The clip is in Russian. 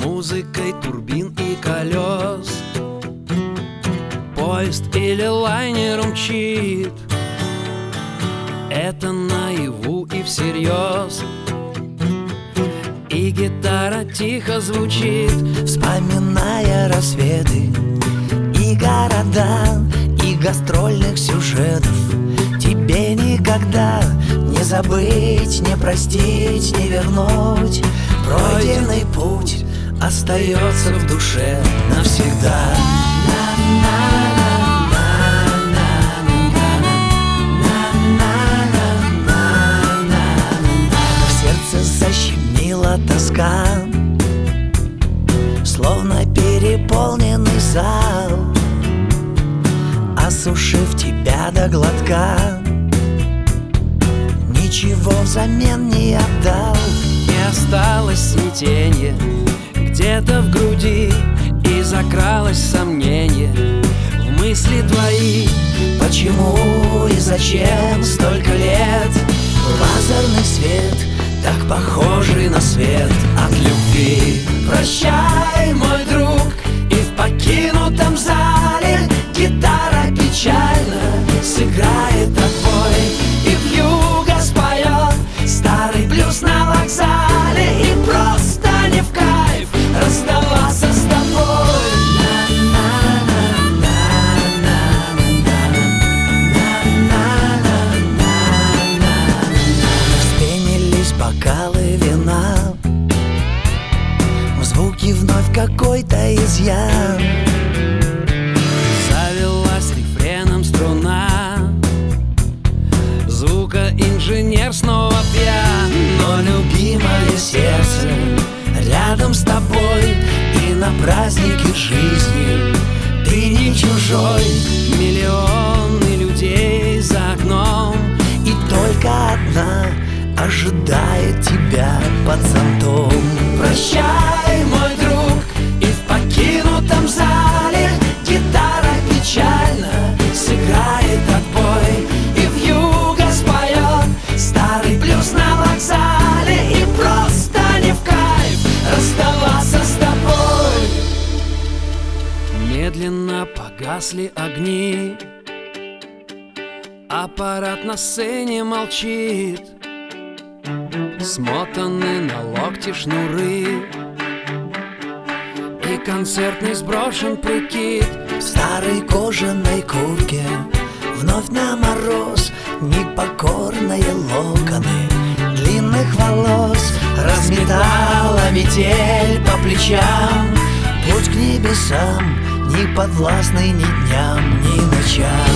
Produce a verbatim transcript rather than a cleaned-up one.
музыкой турбин и колес. Поезд или лайнер мчит, это наяву и всерьез. И гитара тихо звучит, вспоминая рассветы и города, и гастрольных сюжетов. Тебе никогда не забыть, не простить, не вернуть. Пройденный путь остается в душе навсегда. В сердце защемила тоска, словно переполненный зал, осушив тебя до глотка, ничего взамен не отдал. не осталось смятенья где-то в груди, и закралось сомнение в мысли твои. Почему и зачем столько лет? Лазерный свет, так похожий на свет от любви. Прощай, мой друг, и в покинутом зале гитара печально сыграет отбой, и вьюга споет старый блюз на вокзале, и просто не в кайф расставаться с тобой. Вспенились бокалы вина, в звуке вновь какой-то изъян. Завелась рефреном струна, звукоинженер снова пьян. Но любимое сердце рядом с тобой, и на празднике жизни ты не чужой. Миллионы людей за окном, и только одна ожидает тебя под зонтом. прощай, мой друг, и в покинутом зале гитара печально сыграет отбой, и вьюга споет старый блюз на вокзале, и просто не в кайф расставаться с тобой. Медленно погасли огни, аппарат на сцене молчит, смотаны на локти шнуры, и концертный сброшен прикид. В старой кожаной куртке вновь на мороз непокорные локоны длинных волос разметала метель по плечам. Путь к небесам не подвластный ни дням, ни ночам.